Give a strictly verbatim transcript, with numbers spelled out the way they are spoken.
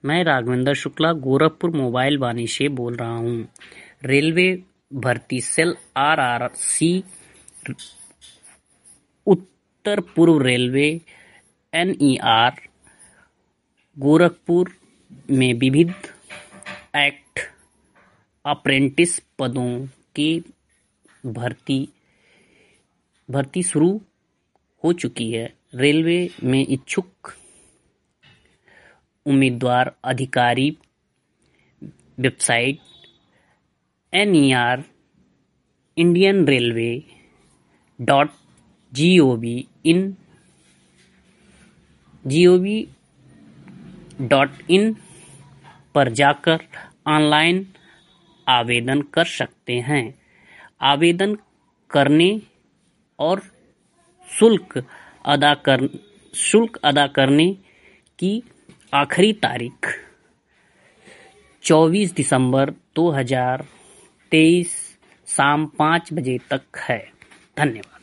मैं राघवेंद्र शुक्ला गोरखपुर मोबाइल वाणी से बोल रहा हूँ। रेलवे भर्ती सेल आर आर सी, उत्तर पूर्व railway, N E R Gorakhpur में विविध एक्ट अप्रेंटिस पदों की भर्ती भर्ती शुरू हो चुकी है। रेलवे में इच्छुक उम्मीदवार अधिकारी website N E R Indian railway dot G O V in G O V dot in पर जाकर ऑनलाइन आवेदन कर सकते हैं। आवेदन करने और शुल्क अदा कर शुल्क अदा करने की आखिरी तारीख चौबीस दिसंबर दो हज़ार तेईस शाम पाँच बजे तक है। धन्यवाद।